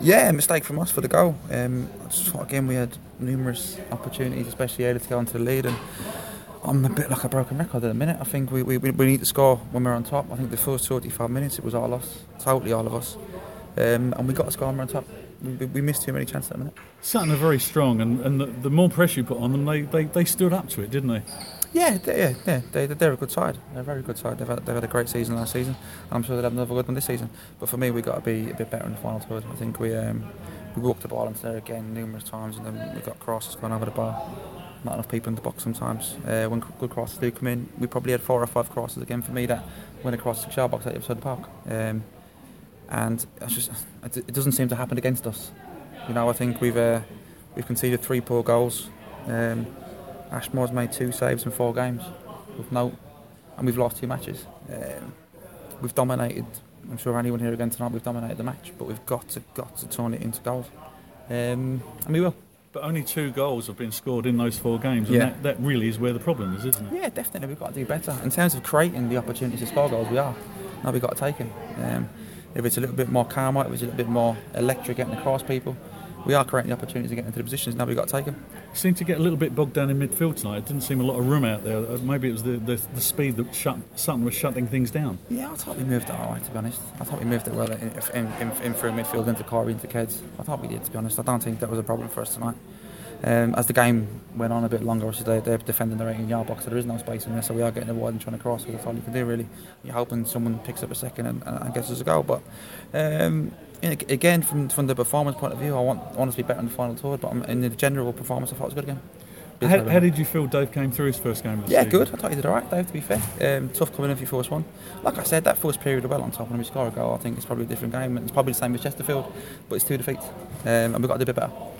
Yeah, a mistake from us for the goal. I just thought again we had numerous opportunities, especially early, to go into the lead, and I'm a bit like a broken record at the minute. I think we need to score when we're on top. I think the first 45 minutes it was all us, totally all of us, and we got to score when we're on top. We missed too many chances at the minute. Sutton are very strong, and the more pressure you put on them, they stood up to it, didn't they? Yeah, they're a good side. They're a very good side. They've had a great season last season, and I'm sure they'll have another good one this season. But for me, we've got to be a bit better in the final third. I think we walked the ball into there again numerous times, and then we got crosses going over the bar. Not enough people in the box sometimes. When good crosses do come in, we probably had 4 or 5 crosses again for me that went across the shot box outside the park. And it doesn't seem to happen against us. You know, I think we've conceded 3 poor goals. Ashmore's made 2 saves in 4 games, and we've lost 2 matches. We've dominated. I'm sure anyone here again tonight, we've dominated the match, but we've got to turn it into goals, and we will. But only 2 goals have been scored in those 4 games, and that really is where the problem is, isn't it? Yeah, definitely. We've got to do better in terms of creating the opportunities to score goals. We are. Now we've got to take them. If it's a little bit more calm, if it's a little bit more electric getting across people, we are creating the opportunities to get into the positions. Now we've got to take them. Seemed to get a little bit bogged down in midfield tonight. It didn't seem a lot of room out there. Maybe it was the speed that Sutton was shutting things down. Yeah, I thought we moved it all right, to be honest. I thought we moved it well in through midfield into Corey, into Keds. I thought we did, to be honest. I don't think that was a problem for us tonight. As the game went on a bit longer, they're defending their 18-yard box, so there is no space in there, so we are getting it wide and trying to cross, so that's all you can do, really. You're hoping someone picks up a second and gets us a goal, but again, from the performance point of view, I want us to be better in the final third, but in the general performance, I thought it was good again. How did you feel Dave came through his first game of the season? Yeah, good. I thought he did all right, Dave, to be fair. Tough coming in for your first one. Like I said, that first period well on top, and we score a goal, I think it's probably a different game. It's probably the same as Chesterfield, but it's 2 defeats, and we've got to do a bit better.